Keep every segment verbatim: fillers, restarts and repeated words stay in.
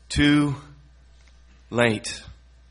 too late.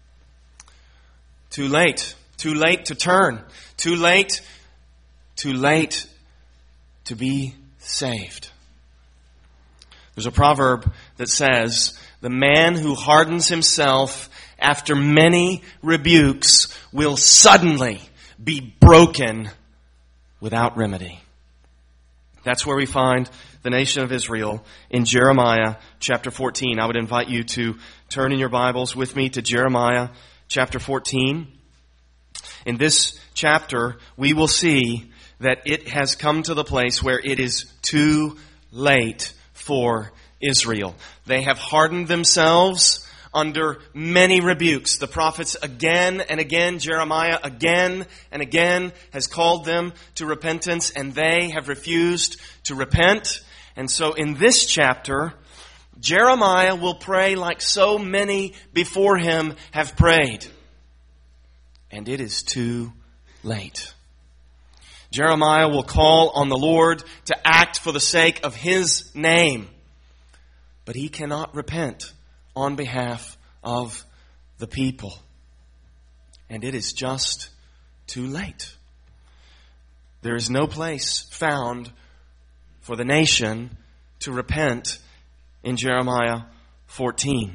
Too late. Too late to turn. Too late. Too late to be saved. There's a proverb that says, the man who hardens himself after many rebukes will suddenly be broken without remedy. That's where we find the nation of Israel in Jeremiah chapter fourteen. I would invite you to turn in your Bibles with me to Jeremiah chapter fourteen. In this chapter, we will see that it has come to the place where it is too late for Israel. They have hardened themselves under many rebukes. The prophets again and again, Jeremiah again and again has called them to repentance, and they have refused to repent. And so in this chapter, Jeremiah will pray like so many before him have prayed. And it is too late. Jeremiah will call on the Lord to act for the sake of His name. But he cannot repent on behalf of the people. And it is just too late. There is no place found for the nation to repent in Jeremiah fourteen.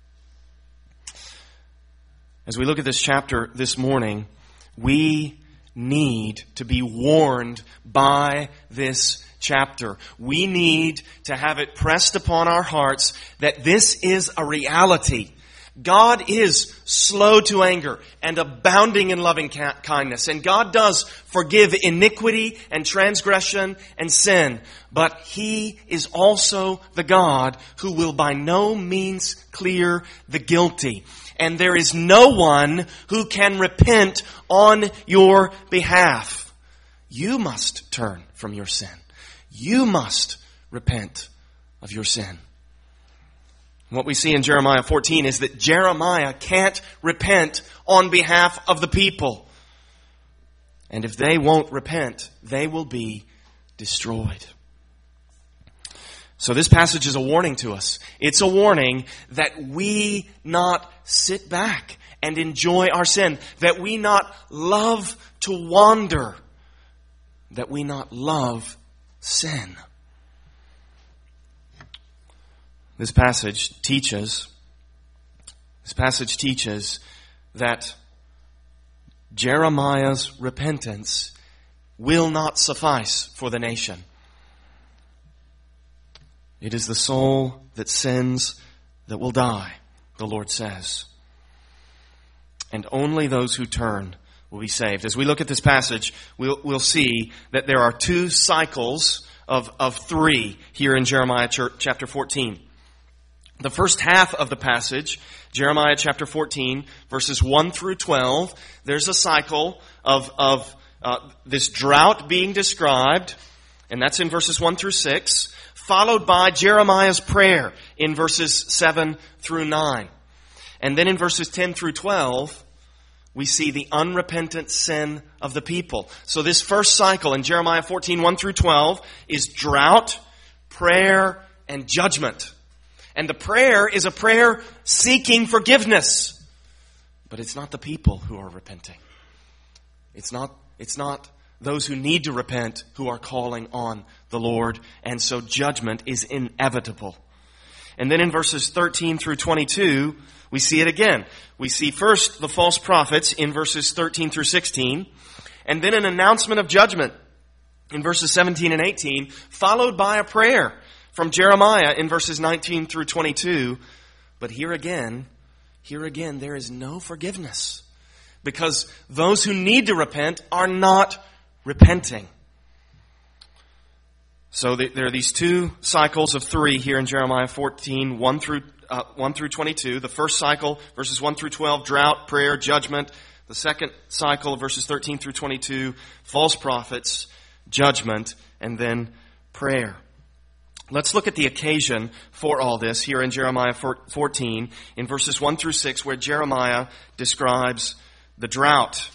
As we look at this chapter this morning, we need to be warned by this chapter. We need to have it pressed upon our hearts that this is a reality. God is slow to anger and abounding in loving kindness. And God does forgive iniquity and transgression and sin. But He is also the God who will by no means clear the guilty. And there is no one who can repent on your behalf. You must turn from your sin. You must repent of your sin. What we see in Jeremiah fourteen is that Jeremiah can't repent on behalf of the people. And if they won't repent, they will be destroyed. So this passage is a warning to us. It's a warning that we not sit back and enjoy our sin. That we not love to wander. That we not love sin. This passage teaches, this passage teaches that Jeremiah's repentance will not suffice for the nation. It is the soul that sins that will die, the Lord says. And only those who turn will be saved. As we look at this passage, we'll, we'll see that there are two cycles of, of three here in Jeremiah chapter fourteen. The first half of the passage, Jeremiah chapter fourteen, verses one through twelve, there's a cycle of, of uh, this drought being described, and that's in verses one through six, followed by Jeremiah's prayer in verses seven through nine. And then in verses ten through twelve, we see the unrepentant sin of the people. So this first cycle in Jeremiah fourteen, one through twelve is drought, prayer, and judgment. And the prayer is a prayer seeking forgiveness. But it's not the people who are repenting. It's not, it's not those who need to repent who are calling on the Lord. And so judgment is inevitable. And then in verses thirteen through twenty-two, we see it again. We see first the false prophets in verses thirteen through sixteen. And then an announcement of judgment in verses seventeen and eighteen, followed by a prayer from Jeremiah in verses nineteen through twenty-two. But here again, here again, there is no forgiveness. Because those who need to repent are not repenting. So there are these two cycles of three here in Jeremiah fourteen, one through, uh, one through twenty-two. The first cycle, verses one through twelve, drought, prayer, judgment. The second cycle, verses thirteen through twenty-two, false prophets, judgment, and then prayer. Let's look at the occasion for all this here in Jeremiah fourteen, in verses one through six, where Jeremiah describes the drought.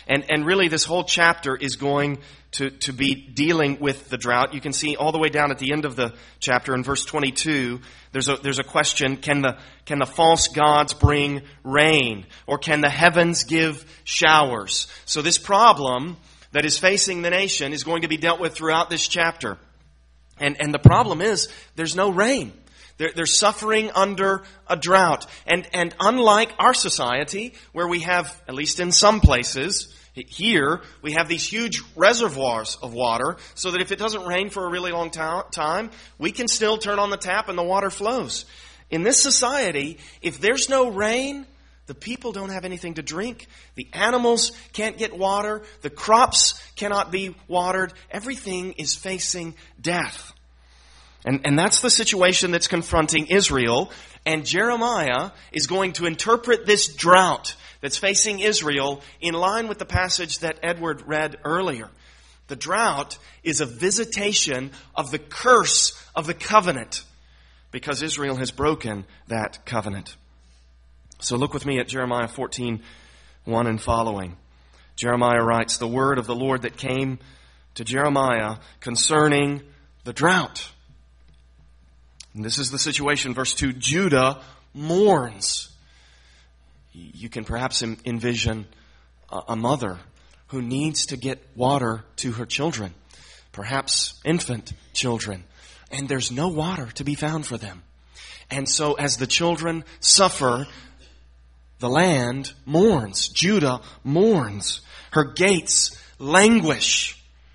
And, and really this whole chapter is going to, to be dealing with the drought. You can see all the way down at the end of the chapter in verse twenty-two, there's a, there's a question, can the, can the false gods bring rain? Or can the heavens give showers? So this problem that is facing the nation is going to be dealt with throughout this chapter. And, and the problem is, there's no rain. They're, they're suffering under a drought. And, and unlike our society, where we have, at least in some places, here, we have these huge reservoirs of water, so that if it doesn't rain for a really long ta- time, we can still turn on the tap and the water flows. In this society, if there's no rain, the people don't have anything to drink. The animals can't get water. The crops cannot be watered. Everything is facing death. And, and that's the situation that's confronting Israel. And Jeremiah is going to interpret this drought that's facing Israel in line with the passage that Edward read earlier. The drought is a visitation of the curse of the covenant, because Israel has broken that covenant. So look with me at Jeremiah fourteen, one and following. Jeremiah writes, "The word of the Lord that came to Jeremiah concerning the drought." And this is the situation, verse two, Judah mourns. You can perhaps envision a mother who needs to get water to her children, perhaps infant children, and there's no water to be found for them. And so as the children suffer, the land mourns. Judah mourns. Her gates languish.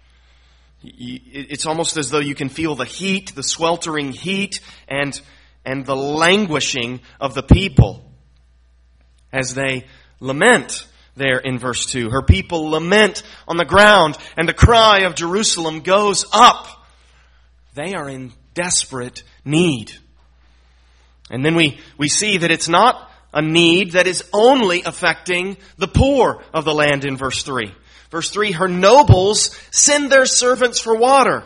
It's almost as though you can feel the heat, the sweltering heat, and, and the languishing of the people as they lament there in verse two. Her people lament on the ground, and the cry of Jerusalem goes up. They are in desperate need. And then we, we see that it's not a need that is only affecting the poor of the land in verse three. Verse three, her nobles send their servants for water.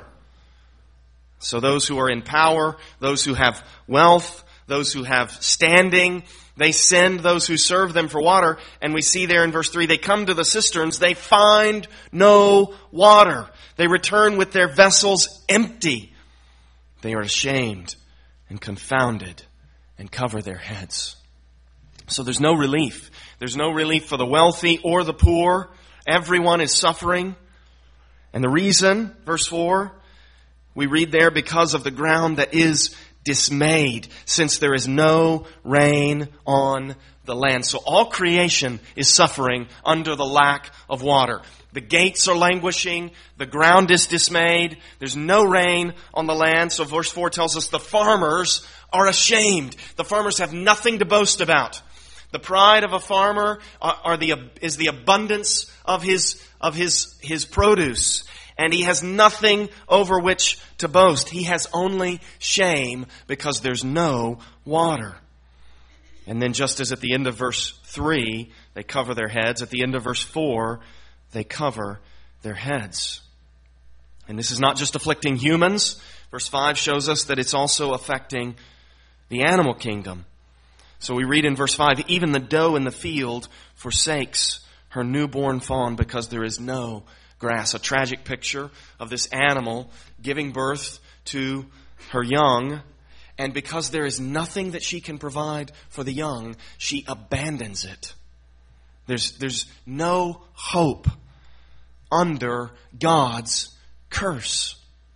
So those who are in power, those who have wealth, those who have standing, they send those who serve them for water. And we see there in verse three, they come to the cisterns, they find no water. They return with their vessels empty. They are ashamed and confounded and cover their heads. So there's no relief. There's no relief for the wealthy or the poor. Everyone is suffering. And the reason, verse four, we read there, because of the ground that is dismayed, since there is no rain on the land. So all creation is suffering under the lack of water. The gates are languishing. The ground is dismayed. There's no rain on the land. So verse four tells us the farmers are ashamed. The farmers have nothing to boast about. The pride of a farmer are, are the, is the abundance of his, of his, his produce. And he has nothing over which to boast. He has only shame because there's no water. And then just as at the end of verse three, they cover their heads, at the end of verse four, they cover their heads. And this is not just afflicting humans. Verse five shows us that it's also affecting the animal kingdom. So we read in verse five, even the doe in the field forsakes her newborn fawn because there is no grass. A tragic picture of this animal giving birth to her young. And because there is nothing that she can provide for the young, she abandons it. There's, there's no hope under God's curse.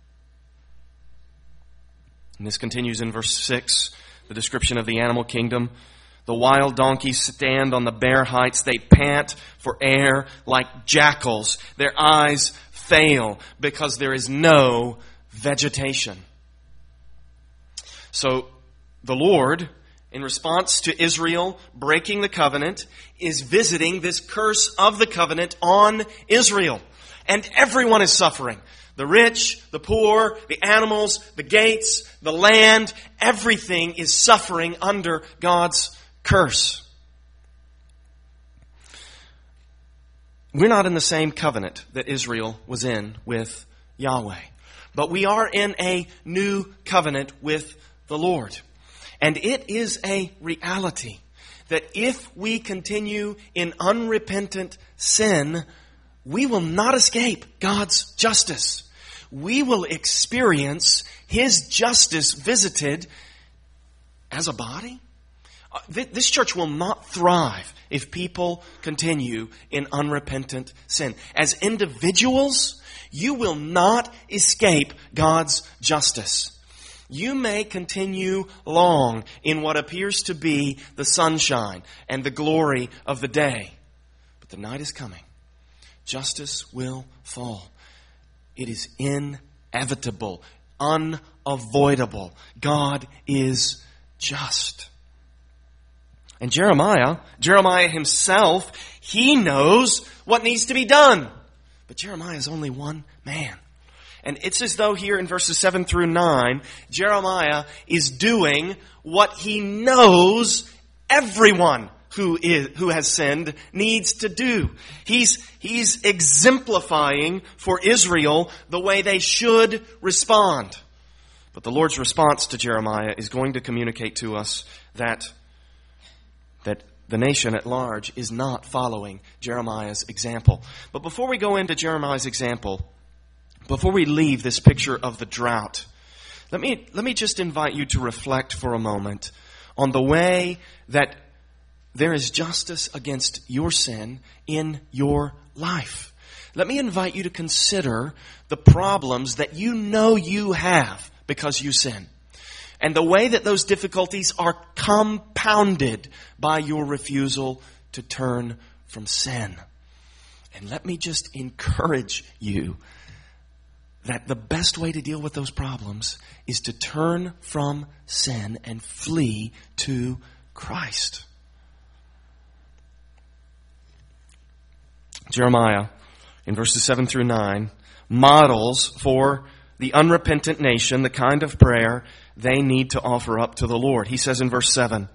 And this continues in verse six. The description of the animal kingdom. The wild donkeys stand on the bare heights. They pant for air like jackals. Their eyes fail because there is no vegetation. So the Lord, in response to Israel breaking the covenant, is visiting this curse of the covenant on Israel. And everyone is suffering. The rich, the poor, the animals, the gates, the land, everything is suffering under God's curse. We're not in the same covenant that Israel was in with Yahweh, but we are in a new covenant with the Lord. And it is a reality that if we continue in unrepentant sin, we will not escape God's justice. We will experience His justice visited as a body. This church will not thrive if people continue in unrepentant sin. As individuals, you will not escape God's justice. You may continue long in what appears to be the sunshine and the glory of the day. But the night is coming. Justice will fall. It is inevitable, unavoidable. God is just. And Jeremiah, Jeremiah himself, he knows what needs to be done. But Jeremiah is only one man. And it's as though here in verses seven through nine, Jeremiah is doing what he knows everyone who is who has sinned needs to do. He's he's exemplifying for Israel the way they should respond. But the Lord's response to Jeremiah is going to communicate to us that that the nation at large is not following Jeremiah's example. But before we go into Jeremiah's example, before we leave this picture of the drought, let me let me just invite you to reflect for a moment on the way that there is justice against your sin in your life. Let me invite you to consider the problems that you know you have because you sin, and the way that those difficulties are compounded by your refusal to turn from sin. And let me just encourage you that the best way to deal with those problems is to turn from sin and flee to Christ. Jeremiah, in verses seven through nine, models for the unrepentant nation the kind of prayer they need to offer up to the Lord. He says in verse seven,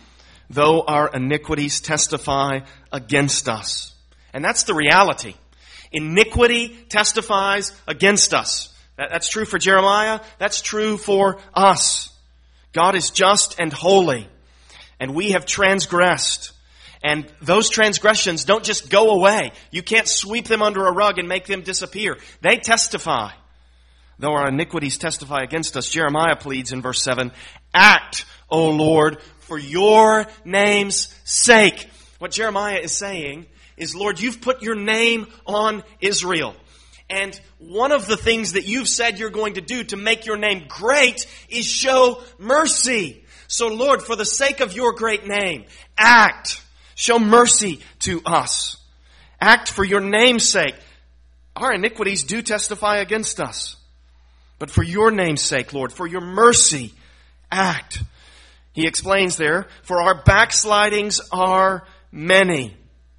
though our iniquities testify against us. And that's the reality. Iniquity testifies against us. That, that's true for Jeremiah. That's true for us. God is just and holy, and we have transgressed. And those transgressions don't just go away. You can't sweep them under a rug and make them disappear. They testify. Though our iniquities testify against us, Jeremiah pleads in verse seven, act, O Lord, for your name's sake. What Jeremiah is saying is, Lord, you've put your name on Israel. And one of the things that you've said you're going to do to make your name great is show mercy. So, Lord, for the sake of your great name, act. Show mercy to us. Act for your name's sake. Our iniquities do testify against us. But for your name's sake, Lord, for your mercy, act. He explains there, for our backslidings are many.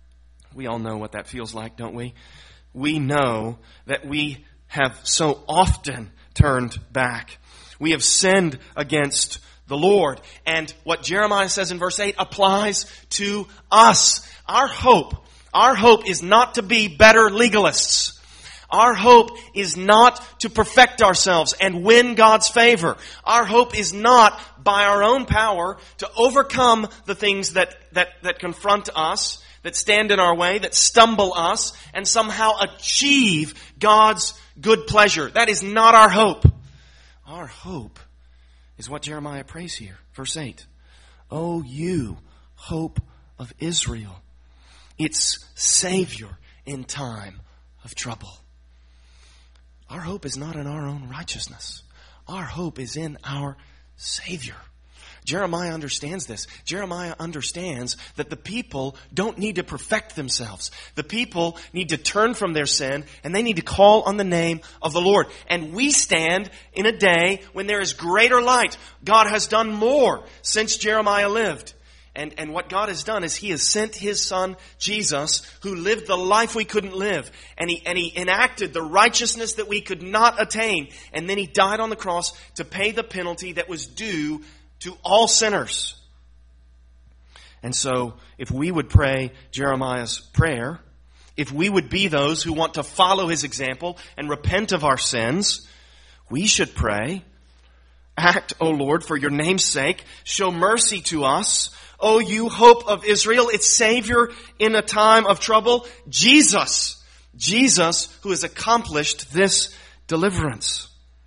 We all know what that feels like, don't we? We know that we have so often turned back. We have sinned against the Lord. And what Jeremiah says in verse eight applies to us. Our hope, our hope is not to be better legalists. Our hope is not to perfect ourselves and win God's favor. Our hope is not by our own power to overcome the things that, that, that confront us, that stand in our way, that stumble us, and somehow achieve God's good pleasure. That is not our hope. Our hope is what Jeremiah prays here. Verse eight. O you, hope of Israel, its Savior in time of trouble. Our hope is not in our own righteousness. Our hope is in our Savior. Jeremiah understands this. Jeremiah understands that the people don't need to perfect themselves. The people need to turn from their sin, and they need to call on the name of the Lord. And we stand in a day when there is greater light. God has done more since Jeremiah lived. And, and what God has done is He has sent His Son, Jesus, who lived the life we couldn't live. And he, and he enacted the righteousness that we could not attain. And then He died on the cross to pay the penalty that was due to all sinners. And so, if we would pray Jeremiah's prayer, if we would be those who want to follow his example and repent of our sins, we should pray, act, O Lord, for your name's sake. Show mercy to us. O you hope of Israel, its Savior in a time of trouble. Jesus, Jesus who has accomplished this deliverance.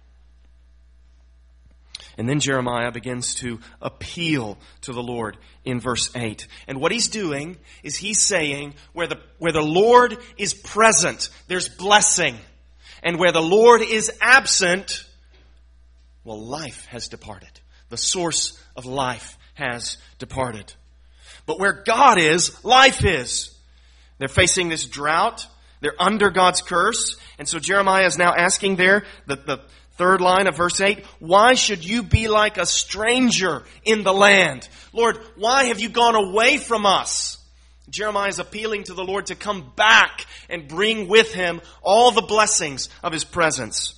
And then Jeremiah begins to appeal to the Lord in verse eight. And what he's doing is he's saying where the, where the Lord is present, there's blessing. And where the Lord is absent, well, life has departed. The source of life has departed. But where God is, life is. They're facing this drought. They're under God's curse. And so Jeremiah is now asking there, the, the third line of verse eight, why should you be like a stranger in the land? Lord, why have you gone away from us? Jeremiah is appealing to the Lord to come back and bring with him all the blessings of his presence.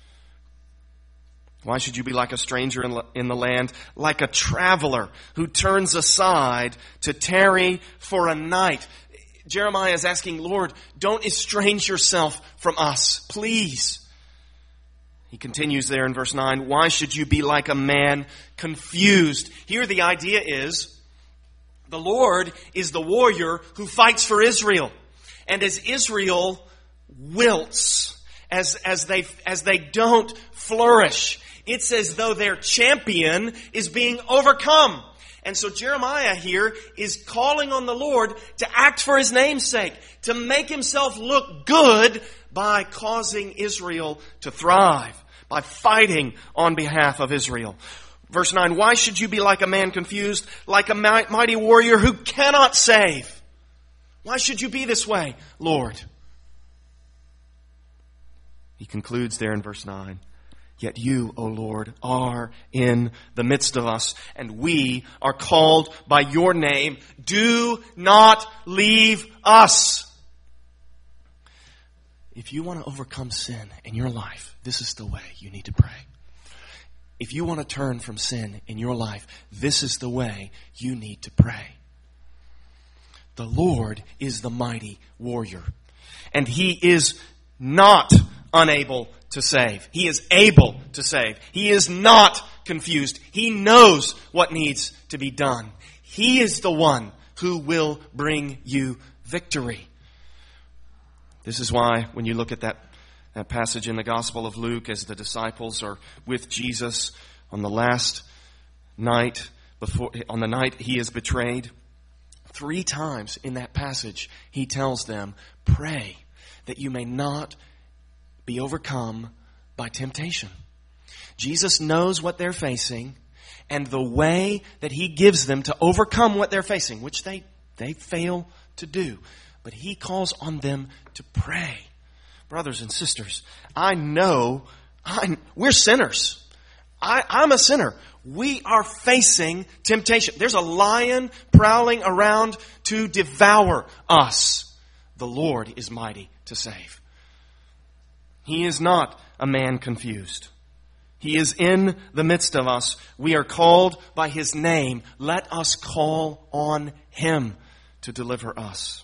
Why should you be like a stranger in the land, like a traveler who turns aside to tarry for a night? Jeremiah is asking, Lord, don't estrange yourself from us, please. He continues there in verse nine, why should you be like a man confused? Here the idea is, the Lord is the warrior who fights for Israel. And as Israel wilts, as, as they, as they don't flourish, it's as though their champion is being overcome. And so Jeremiah here is calling on the Lord to act for his name's sake, to make himself look good by causing Israel to thrive, by fighting on behalf of Israel. Verse nine, why should you be like a man confused, like a mighty warrior who cannot save? Why should you be this way, Lord? He concludes there in verse nine, yet you, O Lord, are in the midst of us, and we are called by your name. Do not leave us. If you want to overcome sin in your life, this is the way you need to pray. If you want to turn from sin in your life, this is the way you need to pray. The Lord is the mighty warrior, and He is not unable to save. He is able to save. He is not confused. He knows what needs to be done. He is the one who will bring you victory. This is why when you look at that That passage in the Gospel of Luke as the disciples are with Jesus on the last night, before on the night he is betrayed. Three times in that passage he tells them, pray that you may not be overcome by temptation. Jesus knows what they're facing, and the way that he gives them to overcome what they're facing, which they, they fail to do, but he calls on them to pray. Brothers and sisters, I know I, we're sinners. I, I'm a sinner. We are facing temptation. There's a lion prowling around to devour us. The Lord is mighty to save. He is not a man confused. He is in the midst of us. We are called by His name. Let us call on Him to deliver us.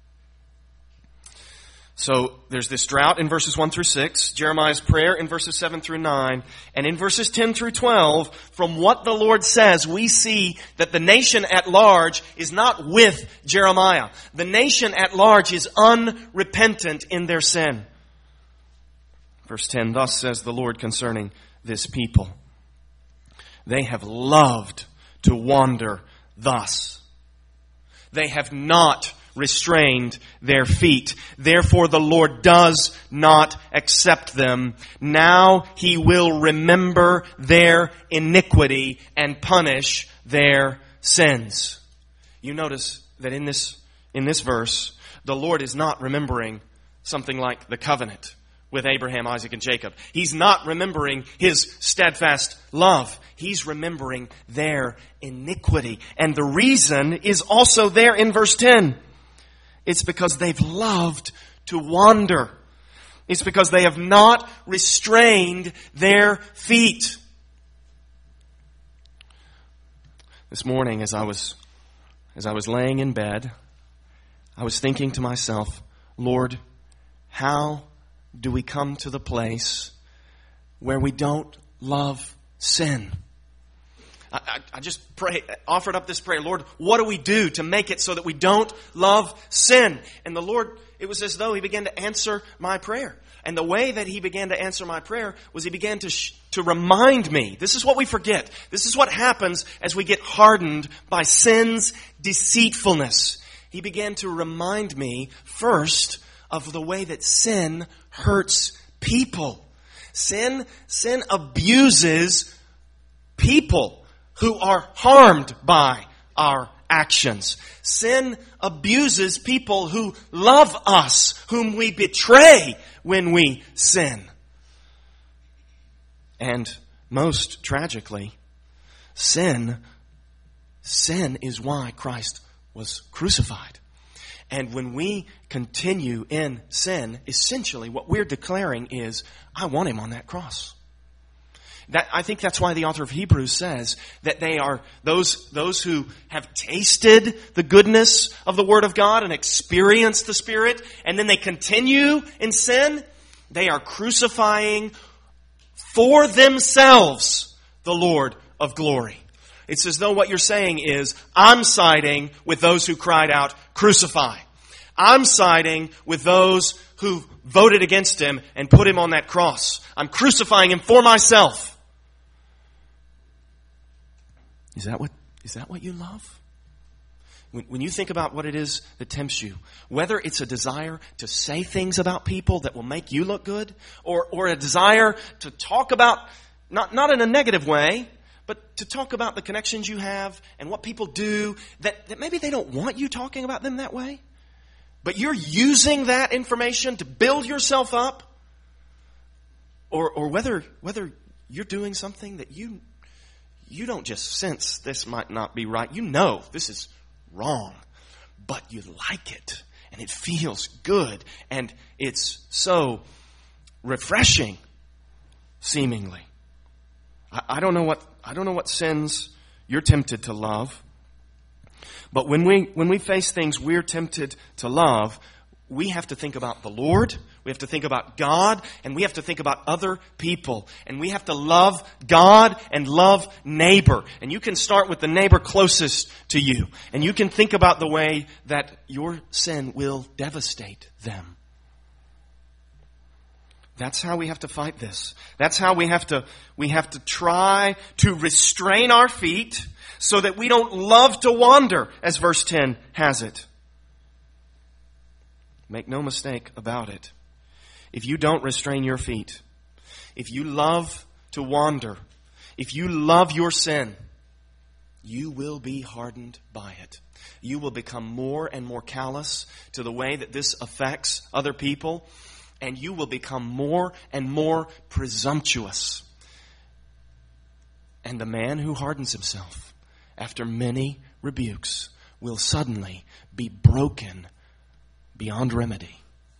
So there's this drought in verses one through six, Jeremiah's prayer in verses seven through nine, and in verses ten through twelve, from what the Lord says, we see that the nation at large is not with Jeremiah. The nation at large is unrepentant in their sin. Verse ten, thus says the Lord concerning this people, they have loved to wander thus. They have not restrained their feet. Therefore the Lord does not accept them. Now He will remember their iniquity and punish their sins. You notice that in this, in this verse, the Lord is not remembering something like the covenant with Abraham, Isaac, and Jacob. He's not remembering His steadfast love. He's remembering their iniquity. And the reason is also there in verse ten. It's because they've loved to wander. It's because they have not restrained their feet. This morning, as I was, as I was laying in bed, I was thinking to myself, Lord, how do we come to the place where we don't love sin? I, I, I just pray, offered up this prayer. Lord, what do we do to make it so that we don't love sin? And the Lord, it was as though He began to answer my prayer. And the way that He began to answer my prayer was He began to sh- to remind me. This is what we forget. This is what happens as we get hardened by sin's deceitfulness. He began to remind me first of the way that sin hurts people. Sin, sin abuses people who are harmed by our actions. Sin abuses people who love us, whom we betray when we sin. And most tragically, sin, sin is why Christ was crucified. And when we continue in sin, essentially what we're declaring is, I want Him on that cross. That, I think that's why the author of Hebrews says that they are those, those who have tasted the goodness of the Word of God and experienced the Spirit, and then they continue in sin. They are crucifying for themselves the Lord of glory. It's as though what you're saying is, I'm siding with those who cried out, crucify. I'm siding with those who voted against Him and put Him on that cross. I'm crucifying Him for myself. Is that what, is that what you love? When, when you think about what it is that tempts you, whether it's a desire to say things about people that will make you look good, or, or a desire to talk about, not, not in a negative way, but to talk about the connections you have and what people do, that, that maybe they don't want you talking about them that way, but you're using that information to build yourself up, or, or whether, whether you're doing something that you You don't just sense this might not be right. You know this is wrong, but you like it, and it feels good, and it's so refreshing, seemingly. I, I don't know what I don't know what sins you're tempted to love, but when we when we face things we're tempted to love, we have to think about the Lord, we have to think about God, and we have to think about other people. And we have to love God and love neighbor. And you can start with the neighbor closest to you. And you can think about the way that your sin will devastate them. That's how we have to fight this. That's how we have to, we have to try to restrain our feet so that we don't love to wander, as verse ten has it. Make no mistake about it. If you don't restrain your feet, if you love to wander, if you love your sin, you will be hardened by it. You will become more and more callous to the way that this affects other people, and you will become more and more presumptuous. And the man who hardens himself after many rebukes will suddenly be broken beyond remedy.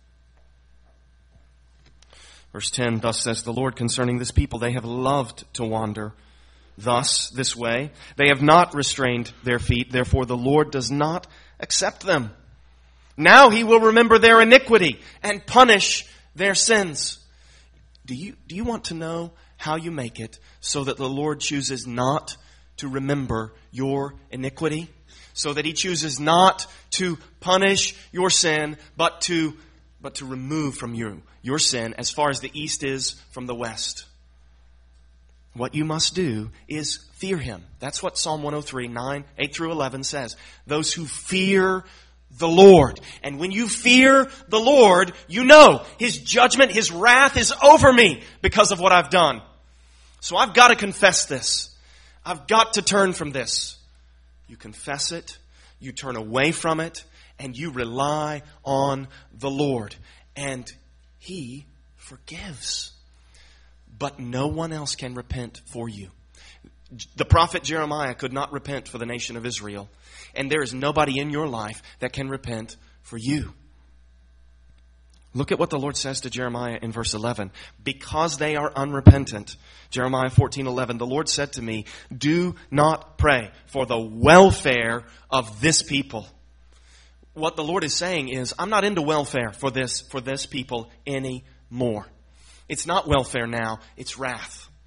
Verse ten, thus says the Lord concerning this people, they have loved to wander thus, this way. They have not restrained their feet, therefore the Lord does not accept them. Now He will remember their iniquity and punish their sins. Do you, do you want to know how you make it so that the Lord chooses not to remember your iniquity? So that He chooses not to punish your sin, but to, but to remove from you your sin as far as the east is from the west. What you must do is fear Him. That's what Psalm one oh three, nine, eight through eleven says. Those who fear the Lord. And when you fear the Lord, you know His judgment, His wrath is over me because of what I've done. So I've got to confess this. I've got to turn from this. You confess it, you turn away from it, and you rely on the Lord. And He forgives. But no one else can repent for you. The prophet Jeremiah could not repent for the nation of Israel. And there is nobody in your life that can repent for you. Look at what the Lord says to Jeremiah in verse eleven. Because they are unrepentant. Jeremiah fourteen eleven. The Lord said to me, do not pray for the welfare of this people. What the Lord is saying is, I'm not into welfare for this, for this people anymore. It's not welfare now, it's wrath.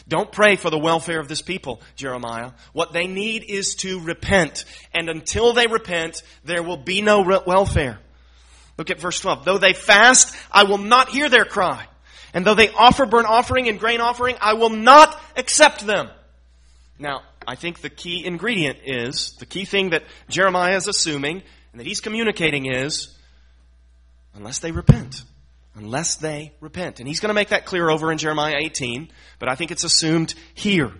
Don't pray for the welfare of this people, Jeremiah. What they need is to repent. And until they repent, there will be no re- welfare. Look at verse twelve. Though they fast, I will not hear their cry. And though they offer burnt offering and grain offering, I will not accept them. Now, I think the key ingredient is, the key thing that Jeremiah is assuming and that he's communicating is, unless they repent. Unless they repent. And he's going to make that clear over in Jeremiah eighteen, but I think it's assumed here.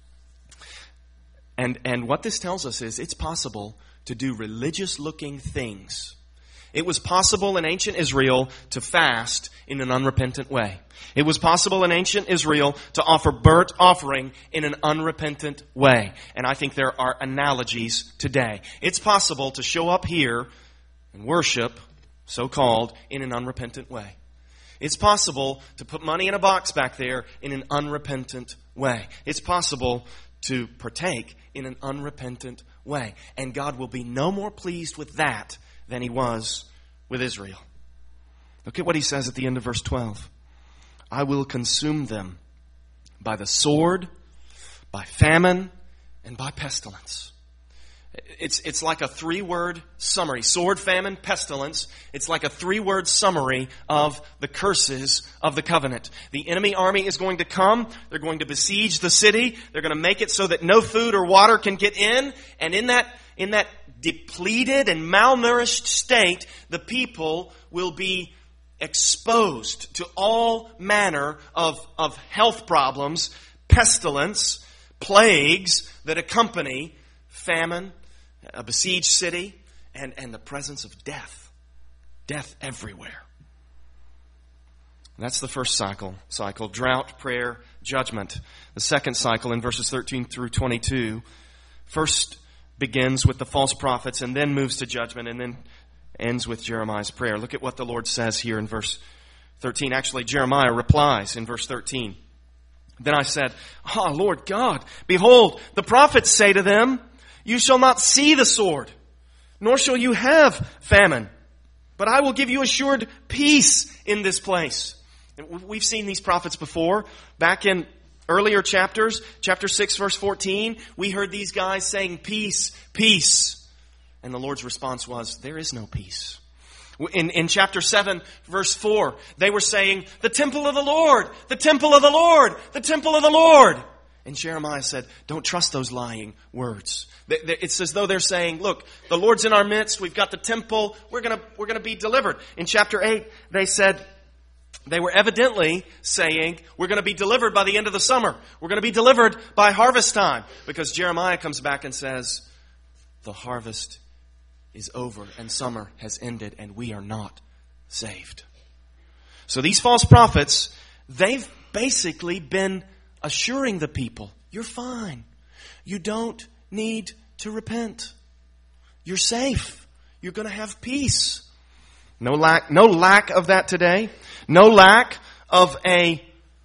And, and what this tells us is it's possible to do religious-looking things. It was possible in ancient Israel to fast in an unrepentant way. It was possible in ancient Israel to offer burnt offering in an unrepentant way. And I think there are analogies today. It's possible to show up here and worship, so-called, in an unrepentant way. It's possible to put money in a box back there in an unrepentant way. It's possible to partake in an unrepentant way. And God will be no more pleased with that than He was with Israel. Look at what He says at the end of verse twelve. I will consume them by the sword, by famine, and by pestilence. It's, it's like a three-word summary. Sword, famine, pestilence. It's like a three-word summary of the curses of the covenant. The enemy army is going to come. They're going to besiege the city. They're going to make it so that no food or water can get in. And in that, in that depleted and malnourished state, the people will be exposed to all manner of, of health problems, pestilence, plagues that accompany famine, a besieged city, and, and the presence of death. Death everywhere. That's the first cycle. Cycle, drought, prayer, judgment. The second cycle in verses thirteen through twenty-two first begins with the false prophets and then moves to judgment and then ends with Jeremiah's prayer. Look at what the Lord says here in verse thirteen. Actually, Jeremiah replies in verse thirteen. Then I said, Ah, oh, Lord God, behold, the prophets say to them, you shall not see the sword, nor shall you have famine, but I will give you assured peace in this place. And we've seen these prophets before. Back in earlier chapters, chapter six, verse fourteen, we heard these guys saying, peace, peace. And the Lord's response was, there is no peace. In, in chapter seven, verse four, they were saying, the temple of the Lord, the temple of the Lord, the temple of the Lord. And Jeremiah said, don't trust those lying words. It's as though they're saying, look, the Lord's in our midst. We've got the temple. We're going to, we're going to be delivered. In chapter eight, they said, they were evidently saying, we're going to be delivered by the end of the summer. We're going to be delivered by harvest time. Because Jeremiah comes back and says, the harvest is over and summer has ended and we are not saved. So these false prophets, they've basically been assuring the people, you're fine. You don't need to repent. You're safe. You're going to have peace. No lack, no lack of that today. No lack of a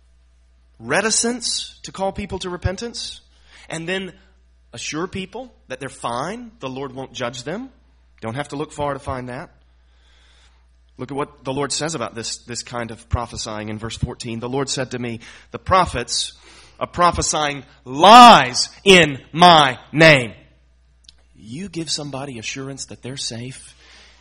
reticence to call people to repentance. And then assure people that they're fine. The Lord won't judge them. Don't have to look far to find that. Look at what the Lord says about this, this kind of prophesying in verse fourteen. The Lord said to me, the prophets are prophesying lies in my name. You give somebody assurance that they're safe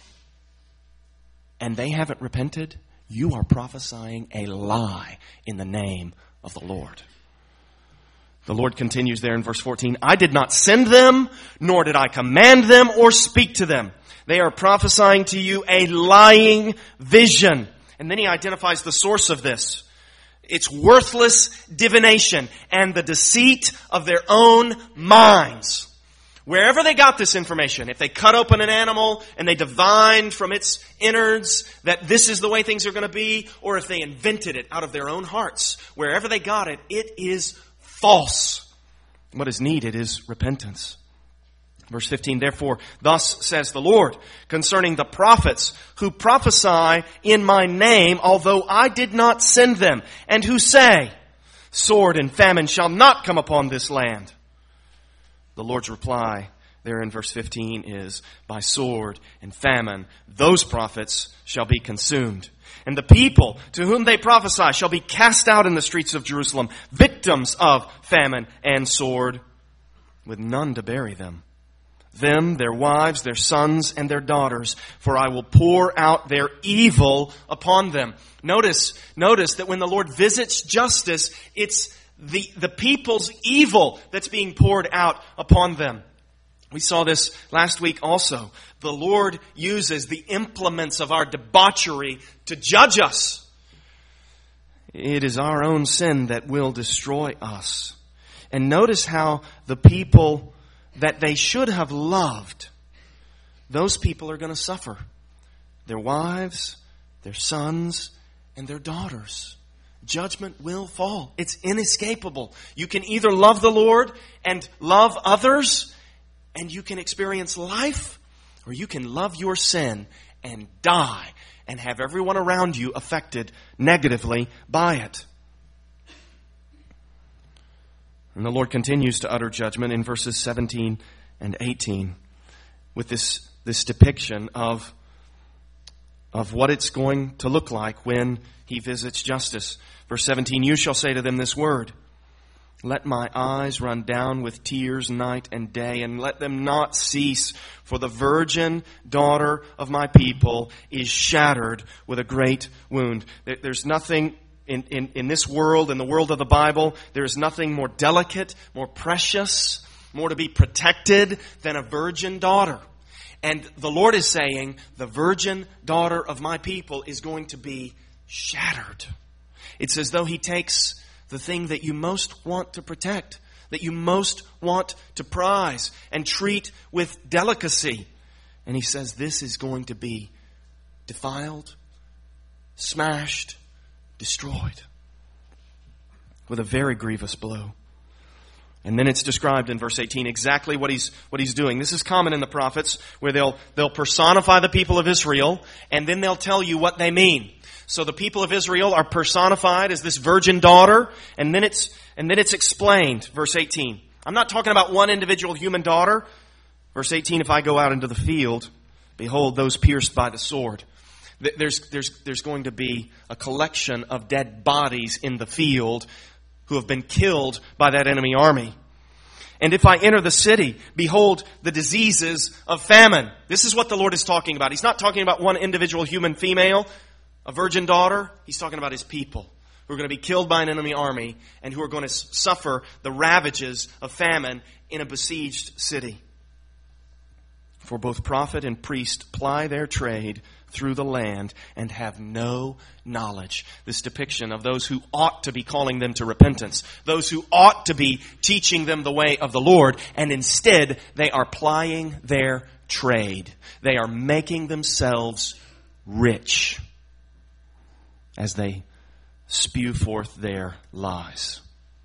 and they haven't repented, you are prophesying a lie in the name of the Lord. The Lord continues there in verse fourteen. I did not send them, nor did I command them or speak to them. They are prophesying to you a lying vision. And then he identifies the source of this. It's worthless divination and the deceit of their own minds. Wherever they got this information, if they cut open an animal and they divined from its innards that this is the way things are going to be, or if they invented it out of their own hearts, wherever they got it, it is false. What is needed is repentance. Verse fifteen, therefore, thus says the Lord concerning the prophets who prophesy in my name, although I did not send them, and who say, sword and famine shall not come upon this land. The Lord's reply there in verse fifteen is, by sword and famine, those prophets shall be consumed. And the people to whom they prophesy shall be cast out in the streets of Jerusalem, victims of famine and sword, with none to bury them. Them, their wives, their sons, and their daughters, for I will pour out their evil upon them. Notice, notice that when the Lord visits justice, it's the, the people's evil that's being poured out upon them. We saw this last week also. The Lord uses the implements of our debauchery to judge us. It is our own sin that will destroy us. And notice how the people that they should have loved, those people are going to suffer. Their wives, their sons, and their daughters. Judgment will fall. It's inescapable. You can either love the Lord and love others, and you can experience life, or you can love your sin and die and have everyone around you affected negatively by it. And the Lord continues to utter judgment in verses seventeen and eighteen with this, this depiction of, of what it's going to look like when He visits justice. Verse seventeen, you shall say to them this word, let my eyes run down with tears night and day, and let them not cease, for the virgin daughter of my people is shattered with a great wound. There's nothing in, in, in this world, in the world of the Bible, there is nothing more delicate, more precious, more to be protected than a virgin daughter. And the Lord is saying, the virgin daughter of my people is going to be shattered. It's as though He takes the thing that you most want to protect, that you most want to prize and treat with delicacy. And He says this is going to be defiled, smashed, destroyed with a very grievous blow. And then it's described in verse eighteen exactly what he's what he's doing. This is common in the prophets, where they'll they'll personify the people of Israel, and then they'll tell you what they mean. So the people of Israel are personified as this virgin daughter, and then it's and then it's explained. Verse eighteen. I'm not talking about one individual human daughter. Verse eighteen, if I go out into the field, behold, those pierced by the sword. There's, there's, there's going to be a collection of dead bodies in the field who have been killed by that enemy army. And if I enter the city, behold the diseases of famine. This is what the Lord is talking about. He's not talking about one individual human female, a virgin daughter. He's talking about His people who are going to be killed by an enemy army and who are going to suffer the ravages of famine in a besieged city. For both prophet and priest ply their trade through the land and have no knowledge. This depiction of those who ought to be calling them to repentance, those who ought to be teaching them the way of the Lord, and instead they are plying their trade. They are making themselves rich as they spew forth their lies.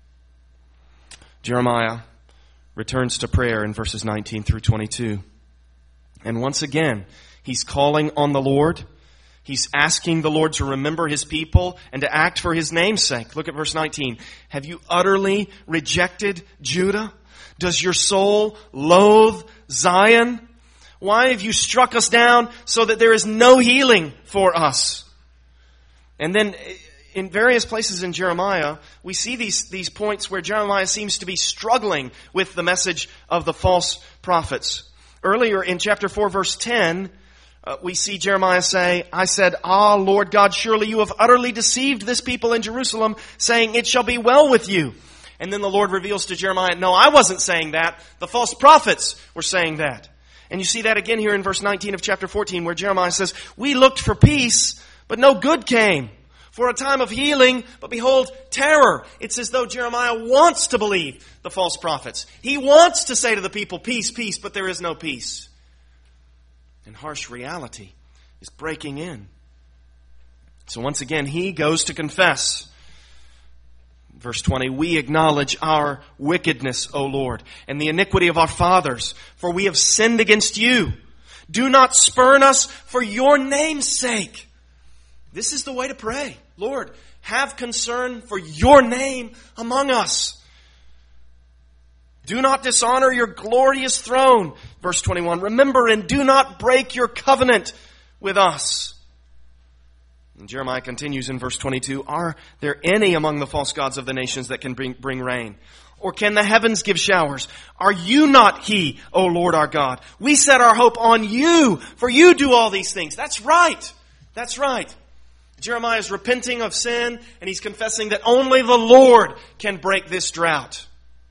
Jeremiah returns to prayer in verses nineteen through twenty-two. And once again, he's calling on the Lord. He's asking the Lord to remember His people and to act for His name's sake. Look at verse nineteen. Have you utterly rejected Judah? Does your soul loathe Zion? Why have you struck us down so that there is no healing for us? And then in various places in Jeremiah, we see these, these points where Jeremiah seems to be struggling with the message of the false prophets. Earlier in chapter four, verse ten, uh, we see Jeremiah say, I said, Ah, Lord God, surely you have utterly deceived this people in Jerusalem, saying, it shall be well with you. And then the Lord reveals to Jeremiah, no, I wasn't saying that. The false prophets were saying that. And you see that again here in verse nineteen of chapter fourteen, where Jeremiah says, we looked for peace, but no good came. For a time of healing, but behold, terror. It's as though Jeremiah wants to believe the false prophets. He wants to say to the people, peace, peace, but there is no peace. And harsh reality is breaking in. So once again, he goes to confess. Verse twenty, we acknowledge our wickedness, O Lord, and the iniquity of our fathers, for we have sinned against you. Do not spurn us for your name's sake. This is the way to pray. Lord, have concern for your name among us. Do not dishonor your glorious throne. Verse twenty-one, remember and do not break your covenant with us. And Jeremiah continues in verse twenty-two, are there any among the false gods of the nations that can bring, bring rain? Or can the heavens give showers? Are you not He, O Lord our God? We set our hope on you, for you do all these things. That's right. That's right. Jeremiah is repenting of sin, and he's confessing that only the Lord can break this drought.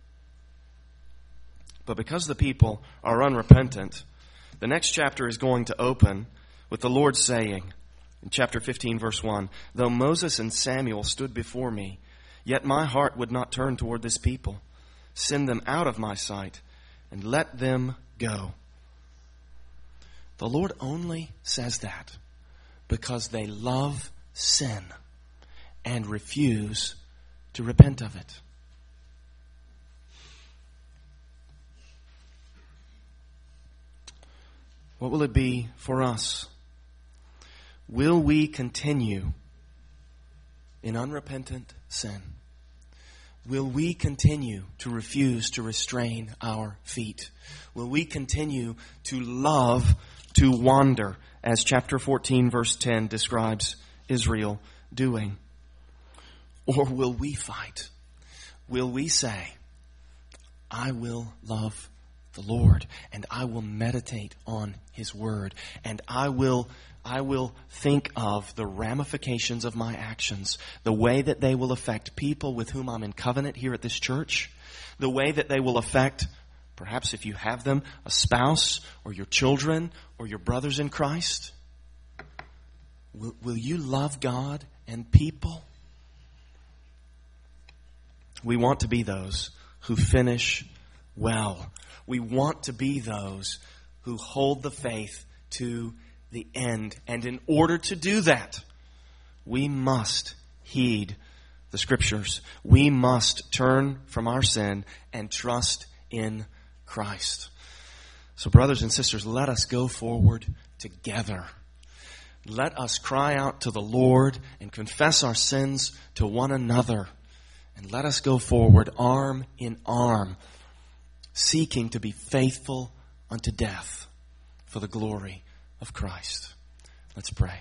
But because the people are unrepentant, the next chapter is going to open with the Lord saying, in chapter fifteen, verse one, though Moses and Samuel stood before me, yet my heart would not turn toward this people. Send them out of my sight and let them go. The Lord only says that because they love sin and refuse to repent of it. What will it be for us? Will we continue in unrepentant sin? Will we continue to refuse to restrain our feet? Will we continue to love to wander, as chapter fourteen, verse ten describes Israel doing? Or will we fight? Will we say, I will love the Lord, and I will meditate on His Word, and I will I will think of the ramifications of my actions, the way that they will affect people with whom I'm in covenant here at this church, the way that they will affect, perhaps if you have them, a spouse or your children or your brothers in Christ. Will, will you love God and people? We want to be those who finish well. We want to be those who hold the faith to the end. And in order to do that, we must heed the Scriptures. We must turn from our sin and trust in Christ. So brothers and sisters, let us go forward together. Let us cry out to the Lord and confess our sins to one another. And let us go forward arm in arm, seeking to be faithful unto death for the glory of Christ. Let's pray.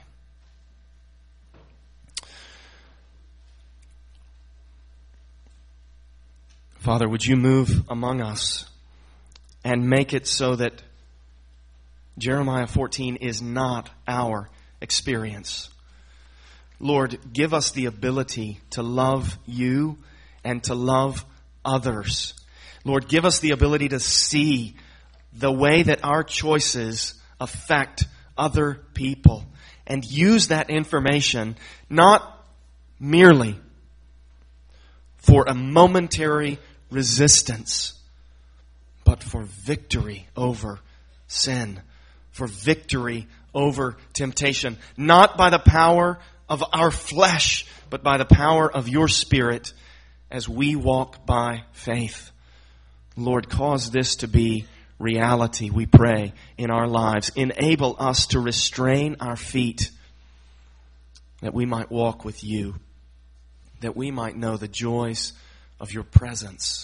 Father, would you move among us and make it so that Jeremiah fourteen is not our experience. Lord, give us the ability to love you and to love others. Lord, give us the ability to see the way that our choices affect other people and use that information not merely for a momentary resistance, but for victory over sin, for victory over temptation, not by the power of our flesh, but by the power of your Spirit as we walk by faith. Lord, cause this to be reality, we pray, in our lives. Enable us to restrain our feet, that we might walk with you, that we might know the joys of your presence.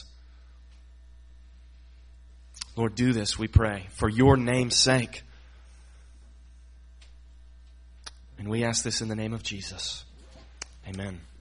Lord, do this, we pray, for your name's sake. And we ask this in the name of Jesus. Amen.